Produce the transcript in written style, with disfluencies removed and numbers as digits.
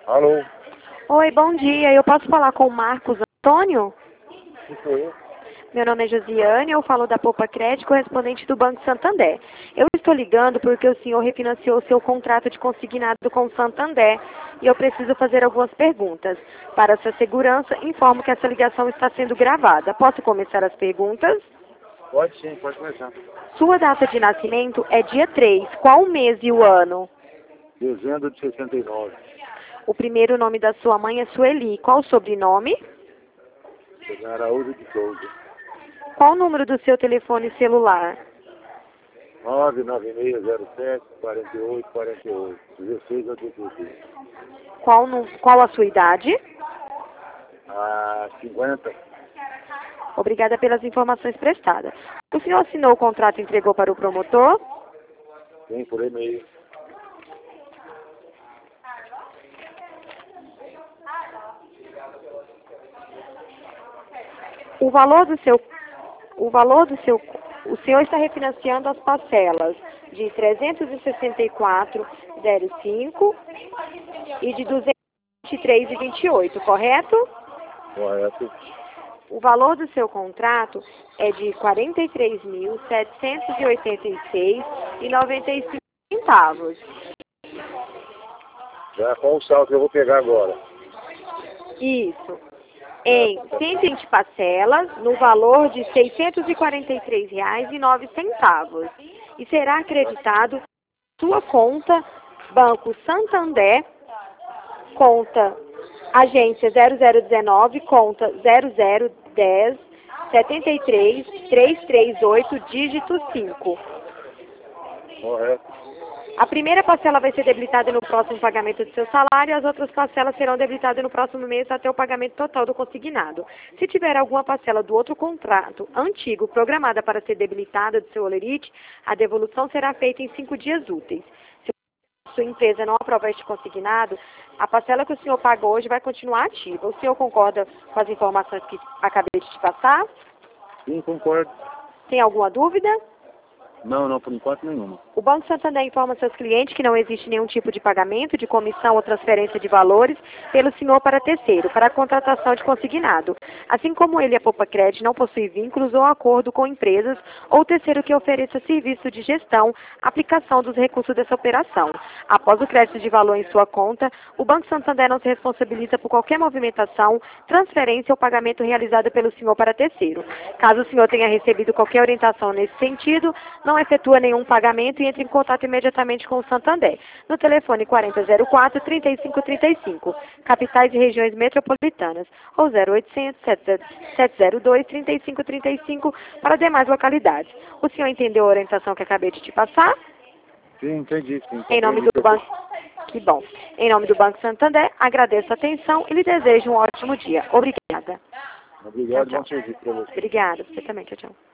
Alô? Oi, bom dia. Eu posso falar com o Marcos Antônio? Que sou eu? Meu nome é Josiane, eu falo da Poupa Crédito, correspondente do Banco Santander. Eu estou ligando porque o senhor refinanciou o seu contrato de consignado com o Santander e eu preciso fazer algumas perguntas. Para sua segurança, informo que essa ligação está sendo gravada. Posso começar as perguntas? Pode sim, pode começar. Sua data de nascimento é dia 3. Qual o mês e o ano? Dezembro de 69. O primeiro nome da sua mãe é Sueli. Qual o sobrenome? Chegar Araújo de Souza. Qual o número do seu telefone celular? 99607-4848. 16 a 16. Qual a sua idade? 50. Obrigada pelas informações prestadas. O senhor assinou o contrato e entregou para o promotor? Tem por e-mail. O senhor está refinanciando as parcelas de 364,05 e de 223,28, correto? Correto. O valor do seu contrato é de R$ 43.786,95 centavos. Já qual o saldo que eu vou pegar agora? Isso. Em 120 parcelas, no valor de R$ 643,09. E será acreditado sua conta Banco Santander, conta agência 0019, conta 0010 73 338, dígito 5. Correto. A primeira parcela vai ser debitada no próximo pagamento do seu salário e as outras parcelas serão debitadas no próximo mês até o pagamento total do consignado. Se tiver alguma parcela do outro contrato antigo programada para ser debilitada do seu holerite, a devolução será feita em 5 dias úteis. Se sua empresa não aprovar este consignado, a parcela que o senhor paga hoje vai continuar ativa. O senhor concorda com as informações que acabei de te passar? Sim, concordo. Tem alguma dúvida? Não, por enquanto nenhuma. O Banco Santander informa seus clientes que não existe nenhum tipo de pagamento, de comissão ou transferência de valores pelo senhor para terceiro, para a contratação de consignado. Assim como ele, a Poupa Crédito, não possui vínculos ou acordo com empresas ou terceiro que ofereça serviço de gestão, aplicação dos recursos dessa operação. Após o crédito de valor em sua conta, o Banco Santander não se responsabiliza por qualquer movimentação, transferência ou pagamento realizado pelo senhor para terceiro. Caso o senhor tenha recebido qualquer orientação nesse sentido, não efetua nenhum pagamento e entre em contato imediatamente com o Santander, no telefone 4004-3535, capitais e regiões metropolitanas, ou 0800-702-3535 para demais localidades. O senhor entendeu a orientação que acabei de te passar? Sim, entendi. Sim, Em nome do Banco... Que bom. Em nome do Banco Santander, agradeço a atenção e lhe desejo um ótimo dia. Obrigada. Obrigado, Tchau, bom serviço para você. Obrigada. Você também. Tchau, tchau.